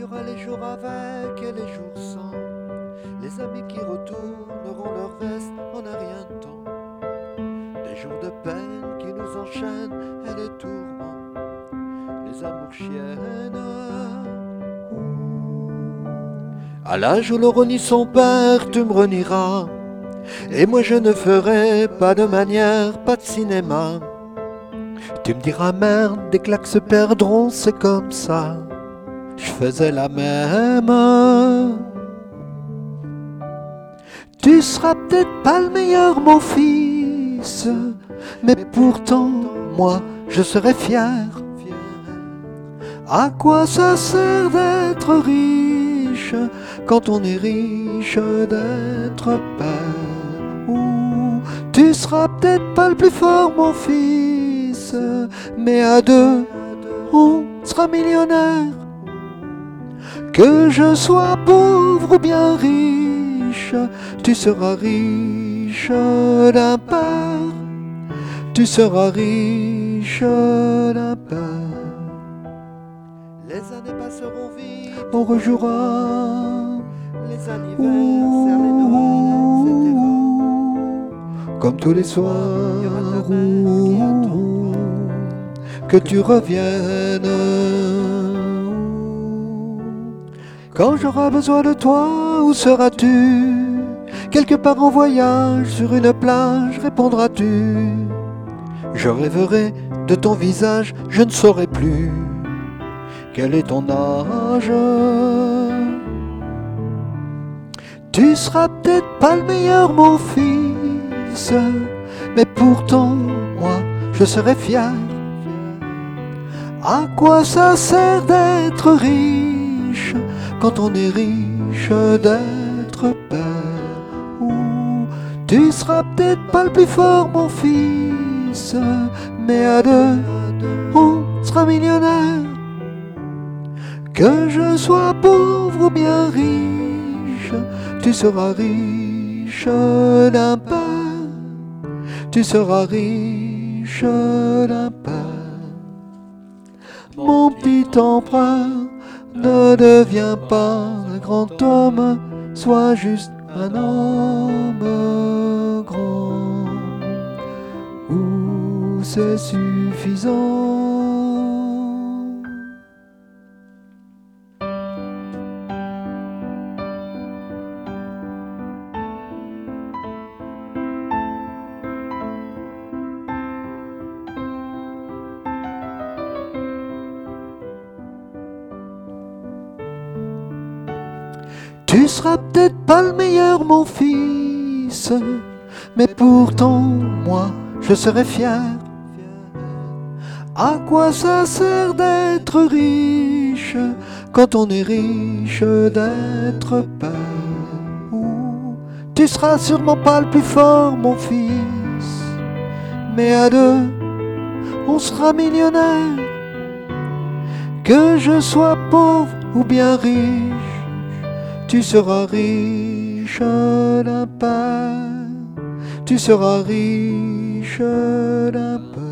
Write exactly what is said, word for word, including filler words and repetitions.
aura les jours avec et les jours sans, les amis qui retourneront leur veste en un rien de temps, des jours de peine qui nous enchaînent et les tourments, les amours chiennes. À l'âge où l'on renie son père, tu me renieras, et moi je ne ferai pas de manière, pas de cinéma. Tu me diras merde, des claques se perdront, c'est comme ça. Je faisais la même. Tu seras peut-être pas le meilleur, mon fils, mais pourtant, moi, je serai fier. À quoi ça sert d'être riche quand on est riche d'être père? Ouh, tu seras peut-être pas le plus fort, mon fils, mais à deux, on sera millionnaire. Que je sois pauvre ou bien riche, tu seras riche d'un père. Tu seras riche d'un père. Les années passeront vite, on rejouera les anniversaires, les Noëls, et cetera. Comme tous les soirs, il y aura ta mère qui attendra que tu reviennes. Quand j'aurai besoin de toi, où seras-tu? Quelque part en voyage, sur une plage, répondras-tu? Je rêverai de ton visage, je ne saurai plus quel est ton âge. Tu seras peut-être pas le meilleur, mon fils, mais pourtant, moi, je serai fier. À quoi ça sert d'être riche quand on est riche d'être père? Ouh, tu seras peut-être pas le plus fort, mon fils, mais à deux, on sera millionnaire. Que je sois pauvre ou bien riche, tu seras riche d'un père. Tu seras riche d'un père. Mon petit emprunt, ne deviens pas un grand homme, sois juste un homme grand. Ouh, c'est suffisant. Tu seras peut-être pas le meilleur, mon fils, mais pourtant, moi, je serai fier. À quoi ça sert d'être riche quand on est riche d'être père? Ouh, tu seras sûrement pas le plus fort, mon fils, mais à deux, on sera millionnaire. Que je sois pauvre ou bien riche, tu seras riche d'un père. Tu seras riche d'un père.